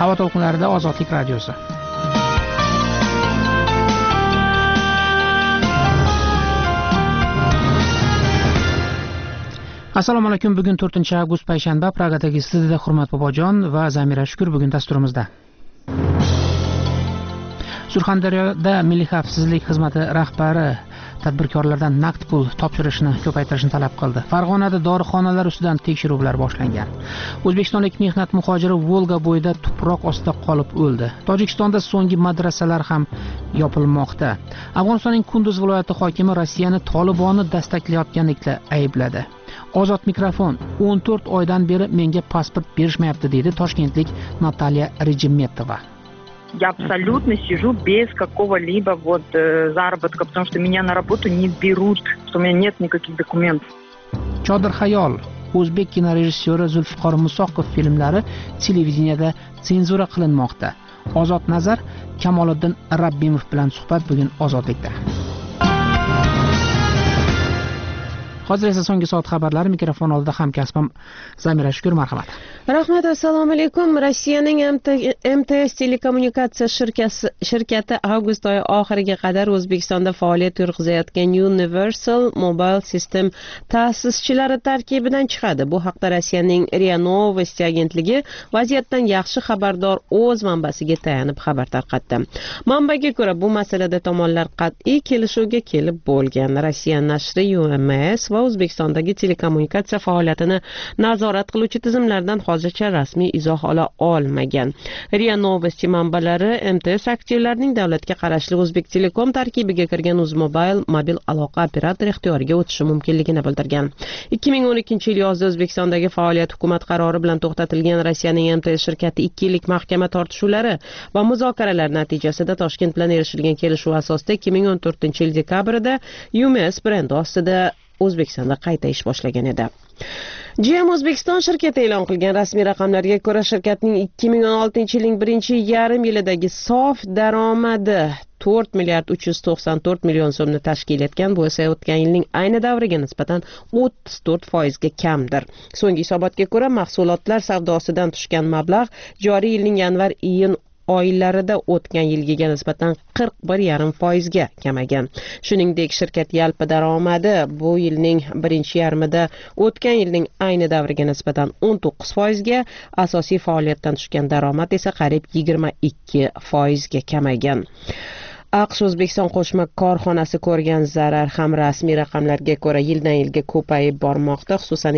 Havo to'lqinlarida Ozodlik radiosi. Assalomu alaykum. Bugun 4-avgust payshanba. Pragadagi studiyada Hurmat Bobojon va Zamira Shukur bugun dasturimizda. Surxondaryoda Milliy xavfsizlik xizmati rahbari tadbirkorlardan naqd pul topshirishni ko'paytirishni talab qildi. Farg'onada dorixonalar ustidan tekshiruvlar boshlangan. O'zbekistonlik mehnat muhojiri Volga bo'yida tuproq ostida qolib o'ldi. Tojikistonda so'nggi madrasalar ham yopilmoqda. Afg'onistonning Kunduz viloyati hokimi Rossiyani Tolibonni dastaklayotganlikda aybladi. Ozod mikrofon: 14 oydan beri menga pasport berishmayapti deydi toshkentlik Natalya Rejimetova. Я абсолютно сижу без какого-либо заработка, потому что меня на работу не берут, что у меня нет никаких документов. Chodir Xayol: O'zbek kinorejissyori Zulfiqor Musoqov filmlari televideniyada senzura qilinmoqda. Ozod Nazar Kamoliddin Rabbimov bilan suhbat bugun Ozodlikda. Hozir esa so'nggi soat xabarlari. Mikrofon oldida hamkasbim Zamira Shukur, marhamat. Rahmat, assalomu alaykum. Rossiyaning MTS telekommunikatsiya shirkati avgust oyi oxiriga qadar O'zbekistonda faoliyat yuritayotgan Universal Mobile System ta'sischilari tarkibidan chiqadi. Bu haqda Rossiyaning RIA Novosti agentligi vaziyatdan yaxshi xabardor o'z manbasiga tayanib xabar tarqatdi. Manbaga ko'ra, bu masalada tomonlar qat'iy kelishuvga kelib bo'lgan. Rossiya nashri UMS va O'zbekistondagi telekommunikatsiya faoliyatini nazorat qiluvchi tizimlardan hozircha rasmiy izoh ola olmagan. RIA Novosti manbalari MTS aktivlarining davlatga qarashli O'zbek Telekom tarkibiga kirgan UzMobile mobil aloqa operatori ixtiyoriga o'tishi mumkinligini bildirgan. 2012-yil yozda O'zbekistondagi faoliyat hukumat qarori bilan to'xtatilgan Rossiyaning MTS shirkati 2 yillik mahkama tortishuvlari va muzokaralar natijasida Toshkent bilan erishilgan kelishuv asosida 2014-yil dekabrida UMS brendi ostida O'zbekistonda qayta ish boshlagan edi. GM O'zbekiston shirkati e'lon qilgan rasmiy raqamlarga ko'ra, shirkatning 2016-yilning birinchi yarim yilidagi sof daromadi 4 milliard 394 million so'mni tashkil etgan. Bu esa o'tgan yilning ayni davriga nisbatan 34% ga kamdir. So'nggi hisobotga ko'ra, mahsulotlar savdosidan tushgan mablag' joriy yilning yanvar-iyun oylarida o'tgan yilgiga nisbatan 41,5% ga kamagan. Shuningdek, shirkat yalpi daromadi bu yilning birinchi yarmida o'tgan yilning ayni davriga nisbatan 19% ga, asosiy faoliyatdan tushgan daromad esa qariyb 22% ga kamagan. AQSh O'zbekiston qo'shma korxonasi ko'rgan zarar ham rasmiy raqamlarga ko'ra yildan yilga ko'payib bormoqda. Xususan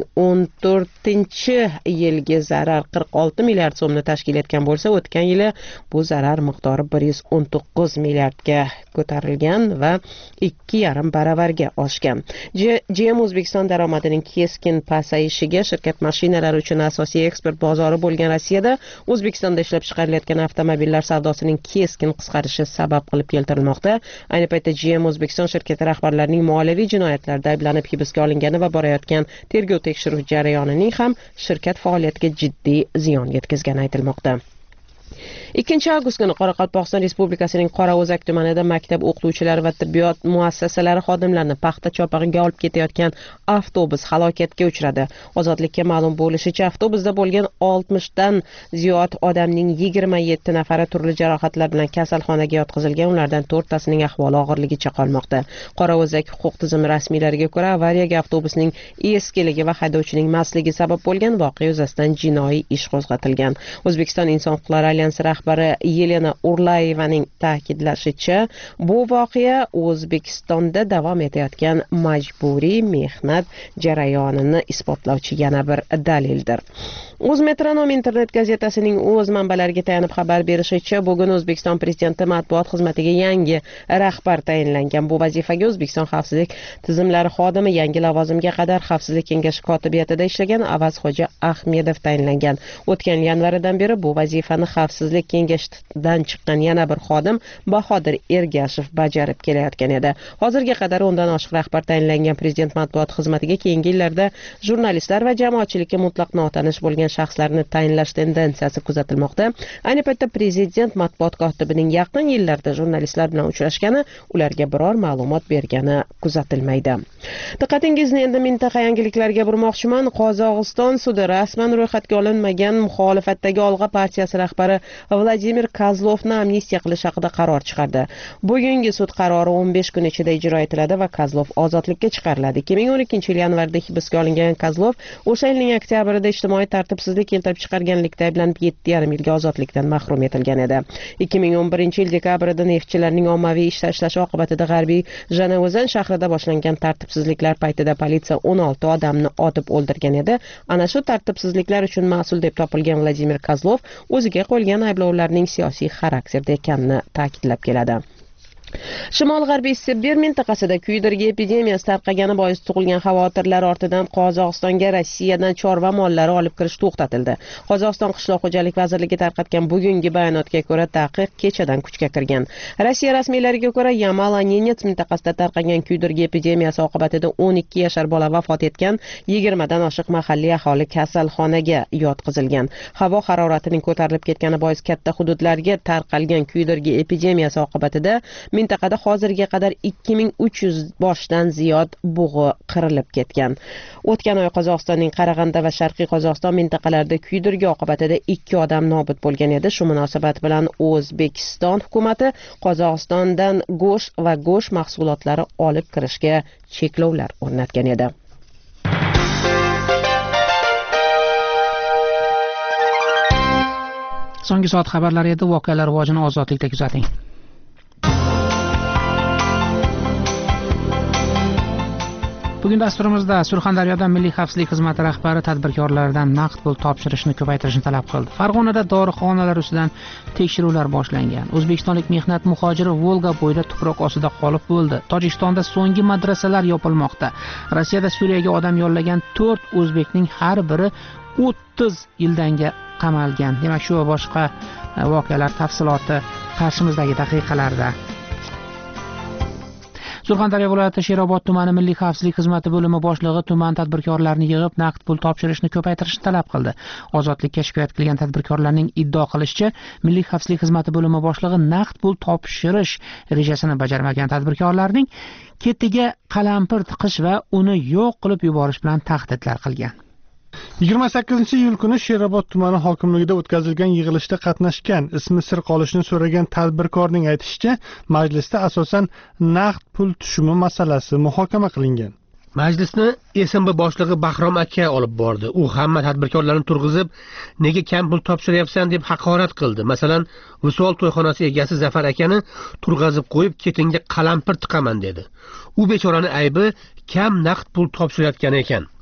2014-yilgi zarar 46 milliard so'mni tashkil etgan bo'lsa, o'tgan yili bu zarar miqdori 119 milliardga ko'tarilgan va 2,5 baravarga oshgan. GM O'zbekiston daromadining keskin pasayishiga shirkat mashinalari uchun asosiy eksport bozori bo'lgan Rossiyada O'zbekistonda ishlab chiqarilayotgan avtomobillar savdosining keskin qisqarishi sabab qilib keltirilmoqda. Ayni paytda GM O'zbekiston shirkati rahbarlarining moliyaviy jinoyatlarda ayblanib hibsga olingani va borayotgan tergov tekshiruv jarayonining ham shirkat faoliyatiga jiddiy ziyon yetkazgani aytilmoqda. 2-avgust kuni Qoraqalpog'iston Respublikasining Qorao'zak tumanida maktab o'qituvchilari va tibbiyot muassasalari xodimlarini paxta chopig'iga olib ketayotgan avtobus halokatga uchradi. Ozodlikka ma'lum bo'lishicha, avtobusda bo'lgan 60 dan ziyod odamning 27 nafari turli jarohatlar bilan kasalxonaga yotqizilgan. Ulardan 4 tasining ahvoli og'irligicha qolmoqda. Qorao'zak huquq tizimi rasmiylariga ko'ra, avariyaga avtobusning eskiligi va haydovchining mastligi sabab bo'lgan. Voqea yuzasidan jinoiy ish qo'zg'atilgan. O'zbekiston Inson huquqlari alyansi rahbari Yelena Urlayevaning ta'kidlashicha, bu voqea O'zbekistonda davom etayotgan majburiy mehnat jarayonini isbotlovchi yana bir dalildir. O'zmetronom internet gazetasining o'z manbalariga tayanib xabar berishicha, bugun O'zbekiston prezidenti matbuot xizmatiga yangi rahbar tayinlangan. Bu vazifaga O'zbekiston xavfsizlik tizimlari xodimi yangi lavozimga qadar Xavfsizlik kengashi kotibiyatida ishlagan Avazxo'ja Ahmedov tayinlangan. O'tgan yanvaridan beri bu vazifani Xavfsizlik tartibsizlik kengashidan chiqqan yana bir xodim Bahodir Ergashev bajarib kelayotgan edi. Hozirga qadar undan oshiq rahbar tayinlangan prezident matbuot xizmatiga keyingi yillarda jurnalistlar va jamoatchilikka mutlaq notanish bo'lgan shaxslarni tayinlash tendensiyasi kuzatilmoqda. Ayni paytda prezident matbuot kotibining yaqin yillarda jurnalistlar bilan uchrashgani, ularga biror ma'lumot bergani kuzatilmaydi. Diqqatingizni endi mintaqa yangiliklariga burmoqchiman. Qozog'iston sudi rasman ro'yxatga olinmagan muxolifatdagi Olg'a partiyasi rahbari Vladimir Kozlovni amnistiya qilish haqida qaror chiqardi. Bugungi sud qarori 15 kun ichida ijro etiladi va Kozlov ozodlikka chiqariladi. 2012 yil yanvarda hibsga olingan Kozlov o'sha yilning oktyabrida ijtimoiy tartibsizlik keltirib chiqarganlikda ayblanib 7,5 yilga ozodlikdan mahrum etilgan edi. 2011 yil dekabrida neftchilarning ommaviy ish tashlashi oqibatida G'arbiy Janavozan shahrida boshlangan tartibsizliklar paytida politsiya 16 odamni otib o'ldirgan edi. Ana shu tartibsizliklar uchun mas'ul deb topilgan Vladimir Kozlov o'ziga qo'yilgan ayblovlarning siyosiy xarakterda ekanini ta'kidlab keladi. Shimol-g'arbiy Sibir mintaqasida kuydirgi epidemiyasi tarqagani bois tug'ilgan xavotirlar ortidan Qozog'istonga Rossiyadan chorva mollari olib kirish to'xtatildi. Qozog'iston qishloq xo'jalik vazirligi tarqatgan bugungi bayonotga ko'ra taqiq kechadan kuchga kirgan. Rossiya rasmiylariga ko'ra Yamalo-Nenets mintaqasida tarqagan kuydirgi epidemiyasi oqibatida 12 yashar bola vafot etgan, 20 dan oshiq mahalliy aholi kasalxonaga yotqizilgan. Havo haroratining ko'tarilib ketgani bois katta hududlarga tarqalgan kuydirgi epidemiyasi oqibatida mintaqada hozirga qadar 2300 boshdan ziyod bug'i qirilib ketgan. O'tgan oy Qozog'istonning Qarag'anda va Sharqiy Qozog'iston mintaqalarida kuydirgi oqibatida 2 odam nobud bo'lgan edi. Shu munosabat bilan O'zbekiston hukumati Qozog'istondan go'sht va go'sht mahsulotlari olib kirishga cheklovlar o'rnatgan edi. So'nggi soat xabarlari edi. Voqealar rivojini ozodlikda kuzating. Bugun dasturimizda Surxondaryoda Milliy xavfsizlik xizmati rahbari tadbirkorlardan naqd pul topshirishni ko'paytirishni talab qildi. Farg'onada dorixonalar ustidan tekshiruvlar boshlangan. O'zbekistonlik mehnat muhojiri Volga bo'yida tuproq ostida qolib o'ldi. Tojikistonda so'nggi madrasalar yopilmoqda. Rossiyada Suriyaga odam yollagan 4 o'zbekning har biri 30 yildanga qamalgan. Demak, shu va boshqa voqealar tafsiloti qarshimizdagi daqiqalarda. Surxondaryo viloyati Sherobod tumani Milliy xavfsizlik xizmati bo'limi boshlig'i tuman tadbirkorlarini yig'ib naqd pul topshirishni ko'paytirishni talab qildi. Ozodlikka shikoyat qilgan tadbirkorlarning iddio qilishicha, Milliy xavfsizlik xizmati bo'limi boshlig'i naqd pul topshirish rejasini bajarmagan tadbirkorlarning ketiga qalampir tiqish va uni yo'q qilib yuborish bilan tahdidlar qilgan. 28-iyul kuni Sherobod tumani hokimligida o'tkazilgan yig'ilishda qatnashgan, ismi sir qolishini so'ragan tadbirkorning aytishicha, majlisda asosan naqd pul tushumi masalasi muhokama qilingan. Majlisni SMB boshlig'i Bahrom aka olib bordi. U hamma tadbirkorlarni turg'izib, nega kam pul topshiryapsan deb haqorat qildi. Masalan, Visol to'yxonasi egasi Zafar akani turg'azib qo'yib, ketingga qalampir tiqaman dedi. U bechoraning aybi kam naqd pul topshirayotgani ekan.